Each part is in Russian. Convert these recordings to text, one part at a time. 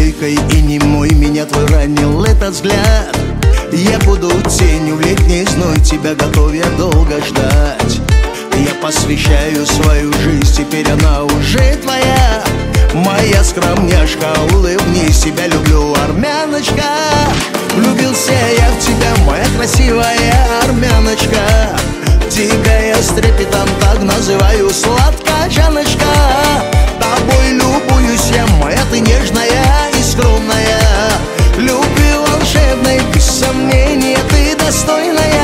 стойкой и немой меня твой ранил этот взгляд. Я буду тенью в летний зной, тебя готов я долго ждать. Я посвящаю свою жизнь, теперь она уже твоя. Моя скромняшка, улыбнись, тебя люблю, армяночка. Влюбился я в тебя, моя красивая армяночка. Тебя я с трепетом так называю, сладкая Жанночка. Тобой любуюсь я, моя ты нежная и скромная. Любви волшебной, без сомнения, ты достойная.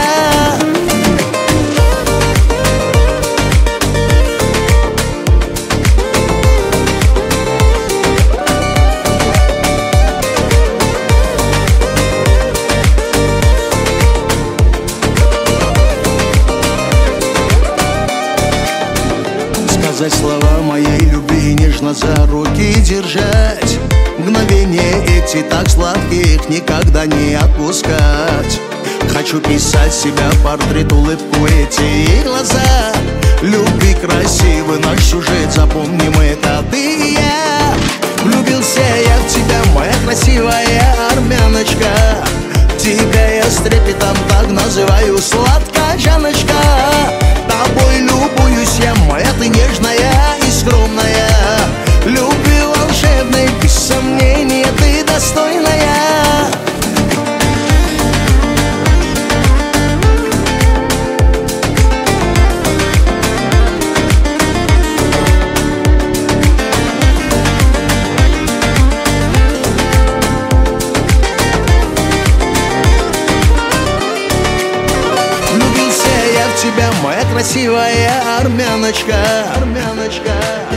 Сказать слова моей любви, нежно за руки держать. Мгновения эти так сладкие, их никогда не отпускать. Хочу писать себя портрет, улыбку эти глаза. Любви красивый наш сюжет, запомним это ты и я. Влюбился я в тебя, моя красивая армяночка. Тебя я с трепетом так называю, сладкая Жанночка. Тобой любуюсь я, моя ты нежная и скромная. Любви волшебной, без сомнения, ты достойная. Влюбился я в тебя, моя красивая армяночка, армяночка.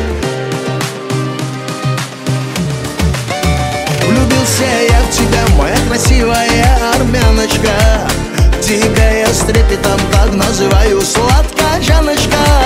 Влюбился я в тебя, моя красивая армяночка. Тебя я с трепетом так называю, сладкая Жанночка.